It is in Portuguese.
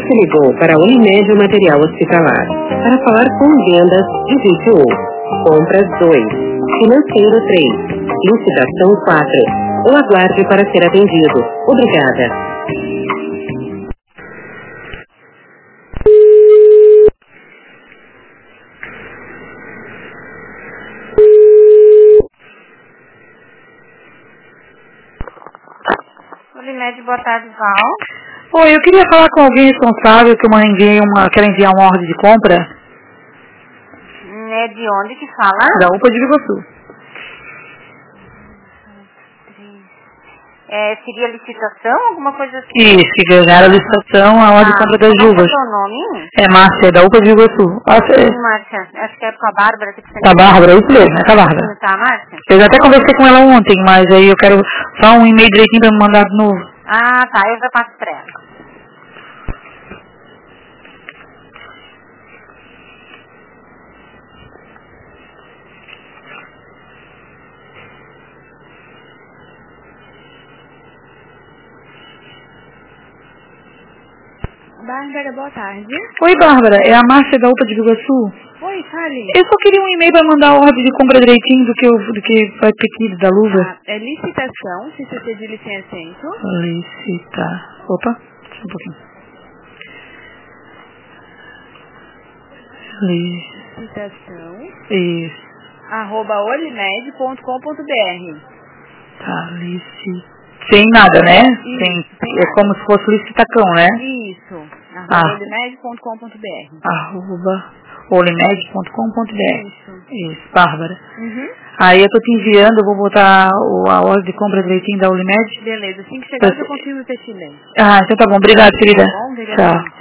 Você ligou para a Unimed Material Hospitalar. Para falar com vendas, digite 1. Compras 2. Financeiro 3. Licitação 4. Ou aguarde para ser atendido. Obrigada. Unimed, boa tarde, Val. Oi, eu queria falar com alguém responsável que eu quero enviar uma ordem de compra. É de onde que fala? Da UPA de Iguaçu. Seria licitação, alguma coisa assim? Isso, que ganharam a licitação, a ordem de compra das uvas. Qual é o seu nome? É Márcia, da UPA de Iguaçu. Márcia, acho que é com a Bárbara. Com a Bárbara, isso mesmo, é com a Bárbara. Tá, Márcia? Eu já até conversei com ela ontem, mas aí eu quero só um e-mail direitinho pra me mandar de novo. Ah, tá, eu já passo pra ela. Bárbara, boa tarde. Oi, Bárbara, é a Márcia da UPA de Iguaçu. Oi, fale. Eu só queria um e-mail pra mandar a ordem de compra direitinho do que vai pedido da luva. É licitação, CCC de licenciamento. Opa, só um pouquinho. Licitação. Isso. @olimed.com.br. Tá, sem nada, né? Isso, sem é como se fosse licitacão, né? Isso. @olimed.com.br. @olimed.com.br. Isso, Bárbara. Uhum. Aí eu tô te enviando, eu vou botar a ordem de compra direitinho da Olimed. Beleza, assim que chegar eu consigo o tecido. Ah, então tá bom. Obrigada, querida. Tá bom, Tchau.